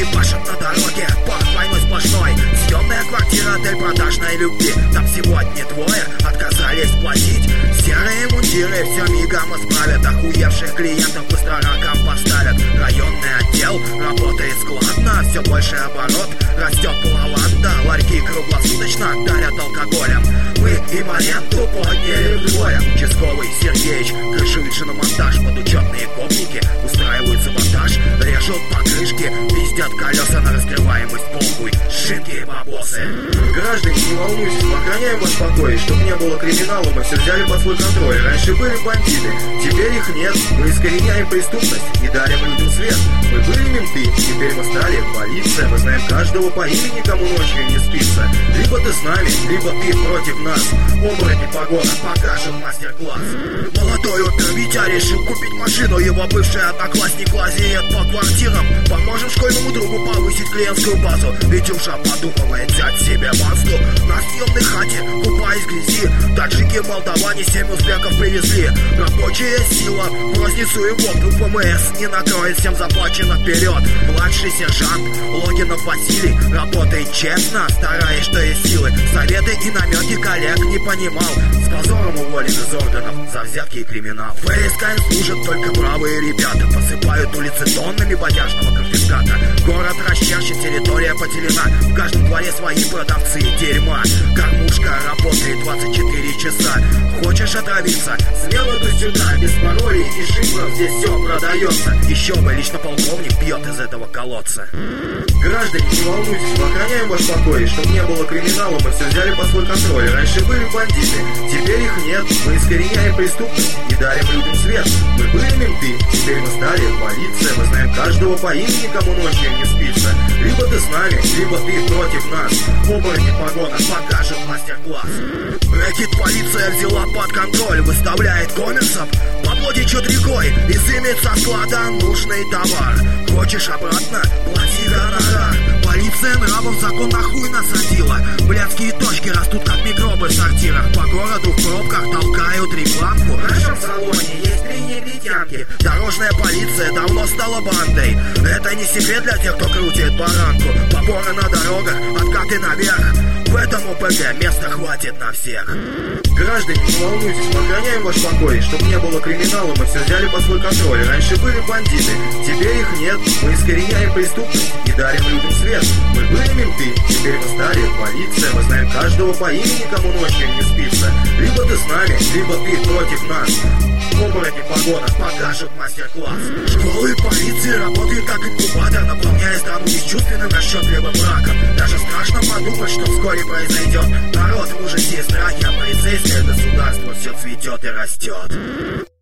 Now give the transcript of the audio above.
ебашат на дороге, порт войной сплошной. Съемная квартира, отель продажной любви. Там сегодня двое отказались платить. Серые мундиры все мигом исправят. Охуевших клиентов быстро раком поставят. Районный отдел работает складно, все больше оборот, растет лаванда. Ларьки круглосуточно дарят алкоголем. Мы имманенту подняли вдвое. Участковый Сергеич крышует шиномонтаж. Подучетные гопники устраивают саботаж. Режут покрышки, пиздят колеса на раскрываемость. Похуй, шинки и бабосы. Граждане, не волнуйтесь, мы охраняем ваш покой. Чтоб не было криминала, мы все взяли под свой контроль. Раньше были бандиты, теперь их нет. Мы искореняем преступность и дарим людям свет. Мы были менты, теперь мы стали полиция. Мы знаем каждого по имени, кому ночью не спится. Либо ты с нами, либо ты против нас. Оборотни погона покажем мастер-класс. Молодой опер Витя решил купить машину. Его бывший одноклассник лазеет по квартирам. Поможем школьному другу повысить клиентскую базу. Витюша подумывает взять себе Мазду. На съемной хате, купаясь в грязи, таджики, молдаване 7 узбеков привезли. Рабочая сила в розницу и водку. ФМС не накроет, всем заплачено вперед. Младший сержант Логинов Василий работает честно, стараясь, что есть силы. Советы и намеки коллег не понимал. С позором уволен из органов за взятки и криминал. ФСК служат только бравые ребята. Посыпают улицы тоннами бодяжного конфиската. Город расчерчен, территория поделена. В каждом дворе свои продавцы дерьма. Кормушка работает 24 часа. Хочешь отравиться? Смело до сюда. Без паролей и шифров здесь все продается. Еще бы, лично полковник пьет из этого колодца. Граждане, не волнуйтесь, мы охраняем ваш покой. Чтоб не было криминала, мы все взяли под свой контроль. Раньше были бандиты, теперь их нет. Мы искореняем преступность и дарим людям свет. Мы были менты, теперь мы стали полиция. Мы знаем каждого по имени, кому ночью не спится. Либо ты с нами, либо ты против нас. Оборотни погона покажет мастер-класс. Рэкет полиция взяла под контроль. Выставляет коммерсов, бабло течет рекой. Изымет со склада нужный товар. Хочешь обратно? Плати гонорар. Полиция нравов закон нахуй насадила. Блядские точки растут как микробы в сортирах. По городу в пробках толкают рекламку. В нашем салоне есть 3 негритянки. Дорожная полиция давно стала бандой. Это не секрет для тех, кто крутит баранку. Поборы на дорогах, откаты наверх. В этом ОПГ места хватит на всех. Граждане, не волнуйтесь, мы охраняем ваш покой. Чтоб не было криминала, мы все взяли под свой контроль. Раньше были бандиты, теперь их нет. Мы искореняем преступность и дарим людям свет. Мы были менты, теперь мы стали полиция. Мы знаем каждого по имени, кому ночью не спится. Либо ты с нами, либо ты против нас. Оборотни погона покажут мастер-класс. Школы и полиции работают как инкубатор, наполняя страну бесчувственным расчетливым браком. Даже страшно подумать, что вскоре произойдет. Народ в ужасе и страхе, а полицейское государство все цветет и растет.